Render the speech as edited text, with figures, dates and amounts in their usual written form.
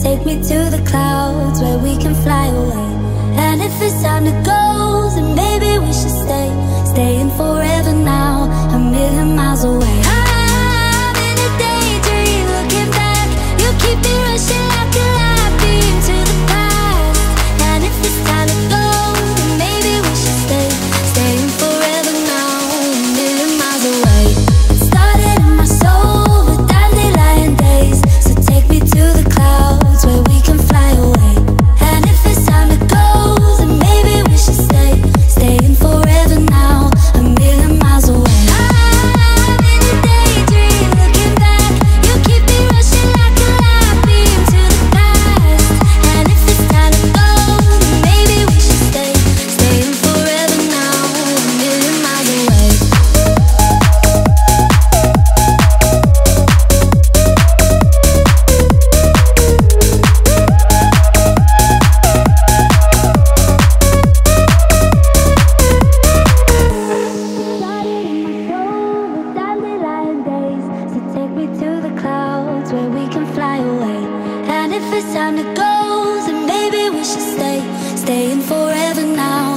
take me to the clouds where we can fly away. And if it's time to go, then maybe we should stay, staying forever now, a million miles away. I'm in a daydream, looking back. You keep me rushing like a light beam to the past. And if it's time to go, then maybe we should stay, staying forever now, a million miles away. It started in my soul with dandelion days. So take me to the clouds where we can fly away. And if it's time to go, then maybe we should stay, staying forever now, a million miles away. I'm in a daydream, looking back. You keep me rushing like a light beam to the past. And if it's time to go, then maybe we should stay, staying forever now, a million miles away. Started in my soul with dandelion days. So take me to the clouds where we can fly away. And if it's time to go, then maybe we should stay, staying forever now,